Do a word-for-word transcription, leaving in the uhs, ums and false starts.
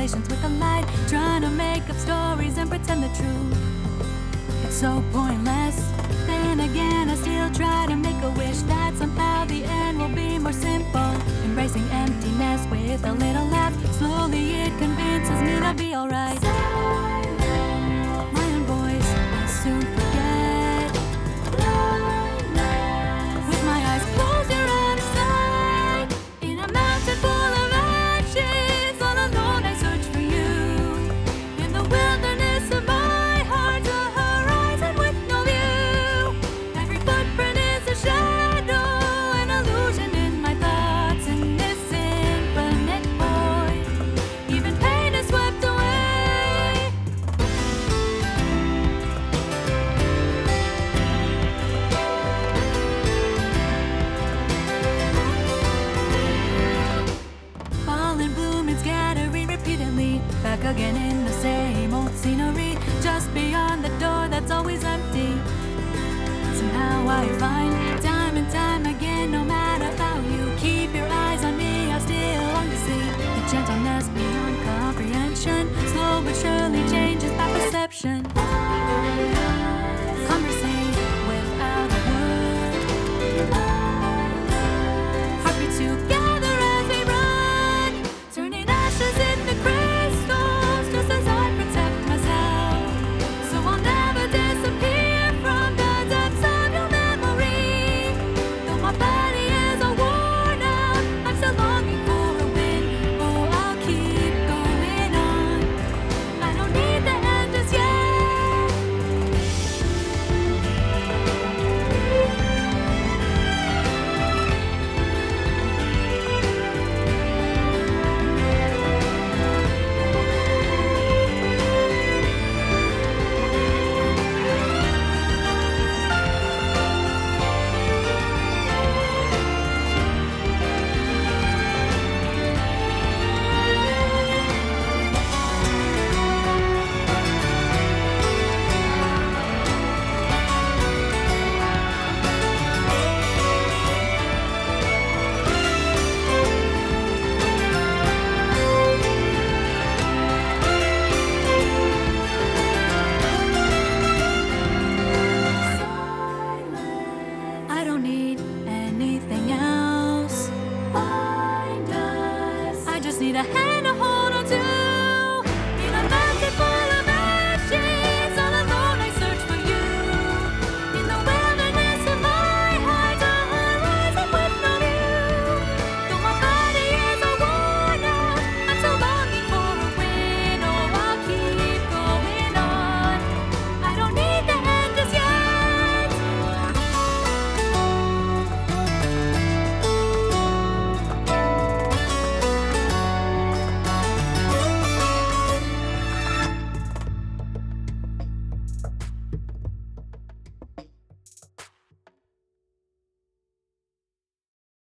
conversations with the light, trying to make up stories and pretend they're true. It's so pointless. Then again, I still try to make a wish that somehow the end will be more simple. Embracing emptiness with a little laugh. Slowly it convinces me to be alright. My own voice I soon forget. With my eyes closed, you're out of sight. In a mountain full of ashes, all alone I search for you. In the wilderness of my heart, a horizon with no view. Every footprint is a shadow, an illusion in my thoughts. In this infinite void, even pain is swept away. Fall and bloom and scattering repeatedly, back again in the same old scenery, just beyond the door that's always empty. Somehow I find time and time again, no matter how you keep your eyes on me, I still long to see the gentleness beyond comprehension. Slow but surely changes my perception.